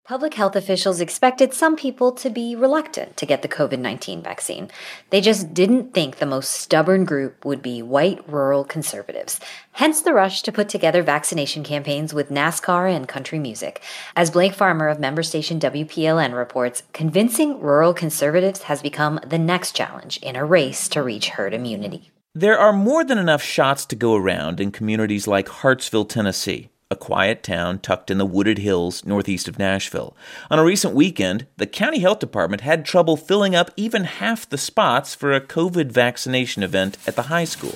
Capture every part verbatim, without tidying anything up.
Public health officials expected some people to be reluctant to get the covid nineteen vaccine. They just didn't think the most stubborn group would be white rural conservatives. Hence the rush to put together vaccination campaigns with NASCAR and country music. As Blake Farmer of member station W P L N reports, convincing rural conservatives has become the next challenge in a race to reach herd immunity. There are more than enough shots to go around in communities like Hartsville, Tennessee, a quiet town tucked in the wooded hills northeast of Nashville. On a recent weekend, the county health department had trouble filling up even half the spots for a COVID vaccination event at the high school.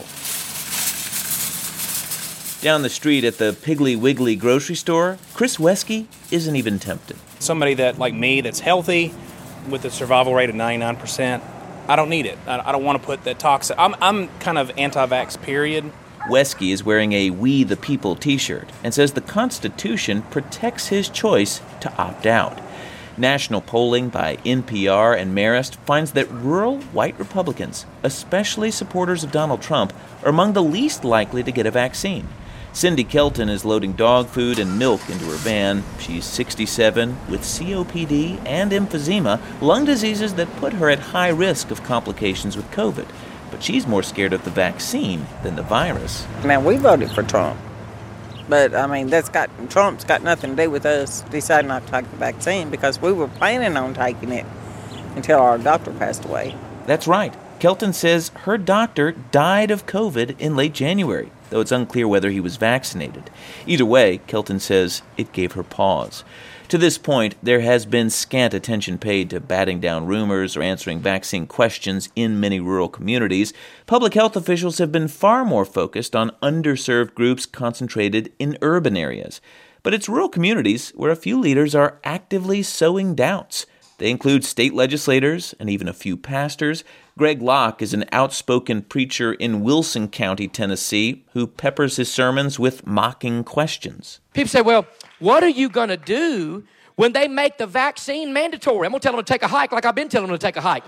Down the street at the Piggly Wiggly grocery store, Chris Wesky isn't even tempted. Somebody that, like me, that's healthy, with a survival rate of ninety-nine percent, I don't need it. I don't want to put that toxic... I'm, I'm kind of anti-vax, period. Wesky is wearing a We the People t-shirt and says the Constitution protects his choice to opt out. National polling by N P R and Marist finds that rural white Republicans, especially supporters of Donald Trump, are among the least likely to get a vaccine. Cindy Kelton is loading dog food and milk into her van. She's sixty-seven with C O P D and emphysema, lung diseases that put her at high risk of complications with COVID. But she's more scared of the vaccine than the virus. Now, we voted for Trump, but, I mean, that's got Trump's got nothing to do with us deciding not to take the vaccine because we were planning on taking it until our doctor passed away. That's right. Kelton says her doctor died of COVID in late January, though it's unclear whether he was vaccinated. Either way, Kelton says it gave her pause. To this point, there has been scant attention paid to batting down rumors or answering vaccine questions in many rural communities. Public health officials have been far more focused on underserved groups concentrated in urban areas. But it's rural communities where a few leaders are actively sowing doubts. They include state legislators and even a few pastors. Greg Locke is an outspoken preacher in Wilson County, Tennessee, who peppers his sermons with mocking questions. People say, well, what are you going to do when they make the vaccine mandatory? I'm going to tell them to take a hike like I've been telling them to take a hike.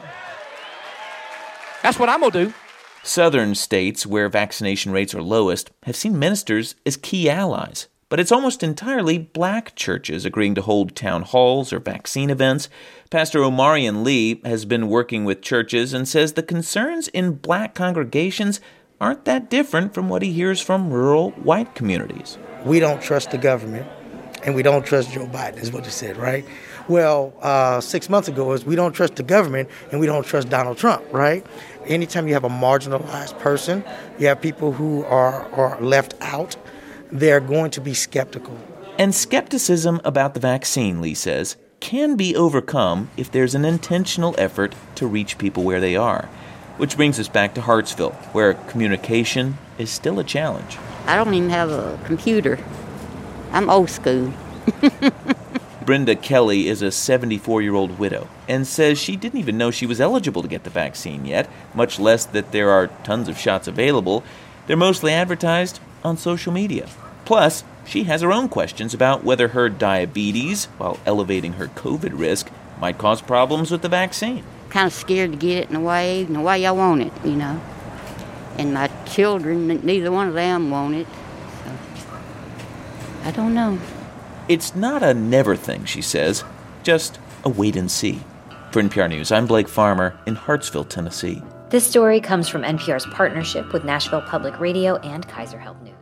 That's what I'm going to do. Southern states, where vaccination rates are lowest, have seen ministers as key allies. But it's almost entirely black churches agreeing to hold town halls or vaccine events. Pastor Omarion Lee has been working with churches and says the concerns in black congregations aren't that different from what he hears from rural white communities. We don't trust the government, and we don't trust Joe Biden, is what he said, right? Well, uh, six months ago is we don't trust the government, and we don't trust Donald Trump, right? Anytime you have a marginalized person, you have people who are, are left out, they're going to be skeptical. And skepticism about the vaccine, Lee says, can be overcome if there's an intentional effort to reach people where they are. Which brings us back to Hartsville, where communication is still a challenge. I don't even have a computer. I'm old school. Brenda Kelly is a seventy-four-year-old widow and says she didn't even know she was eligible to get the vaccine yet, much less that there are tons of shots available. They're mostly advertised on social media. Plus, she has her own questions about whether her diabetes, while elevating her COVID risk, might cause problems with the vaccine. Kind of scared to get it in the way, in the way I want it, you know. And my children, neither one of them want it. So, I don't know. It's not a never thing, she says, just a wait and see. For N P R News, I'm Blake Farmer in Hartsville, Tennessee. This story comes from N P R's partnership with Nashville Public Radio and Kaiser Health News.